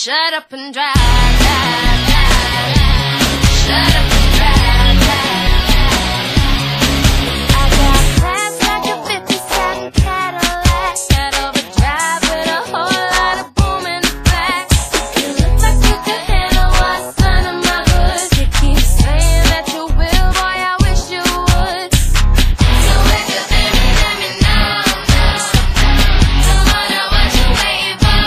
shut up and drive, drive, drive, drive. Shut up and drive, drive, drive. I got plans like a 57 Cadillac, that overdrive with a whole lot of boom in the back. You look like you could handle what's under my hood. You keep saying that you will, boy, I wish you would. So if you're there, let me know, Come on, now what you waiting for?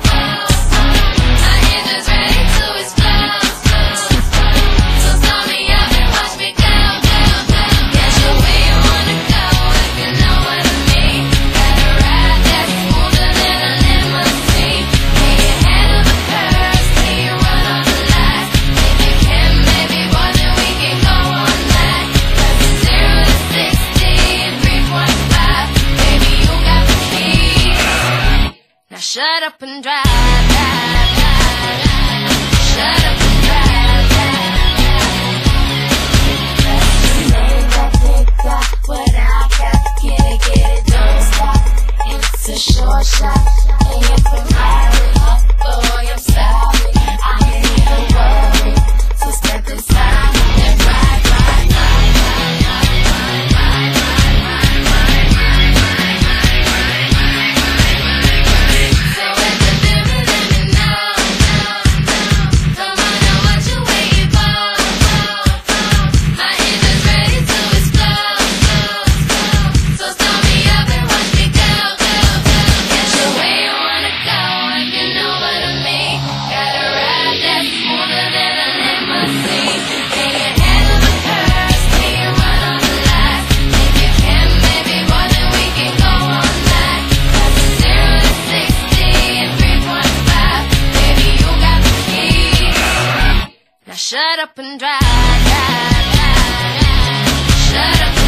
My engine's ready to explode, So start me up and watch me go, go, go. Get you where you wanna go, if you know what I mean. Got a ride that's smoother than a limousine. Can you handle the curves? Can you run on the lights? If you can, maybe boy, then we can go all night. 'Cause it's 0 to 60 in 3.5. Baby, you got the key. Now shut up and drive, drive, drive, drive. Shut up and drive, drive, drive. That they got what I got. Get it, don't stop. It's a short shot. And if I'm high up, boy, I'm sorry. I ain't even worried. So step inside and ride, ride, ride, ride, ride, ride, ride, ride, ride, ride, ride, ride. So if you're there, let me know, Come on, now what you waiting for? My engine's ready to explode, So start me up and watch me go, go, go. Get you where you wanna go, if you know what I mean. Got a ride that's smoother than a limousine. Can you handle the curves? Can you run on the lights? If you can, maybe boy, then we can go all night. 'Cause it's 0 to 60 in 3.5. Baby, you got the key. Now shut up and drive, drive, drive, drive. Shut up.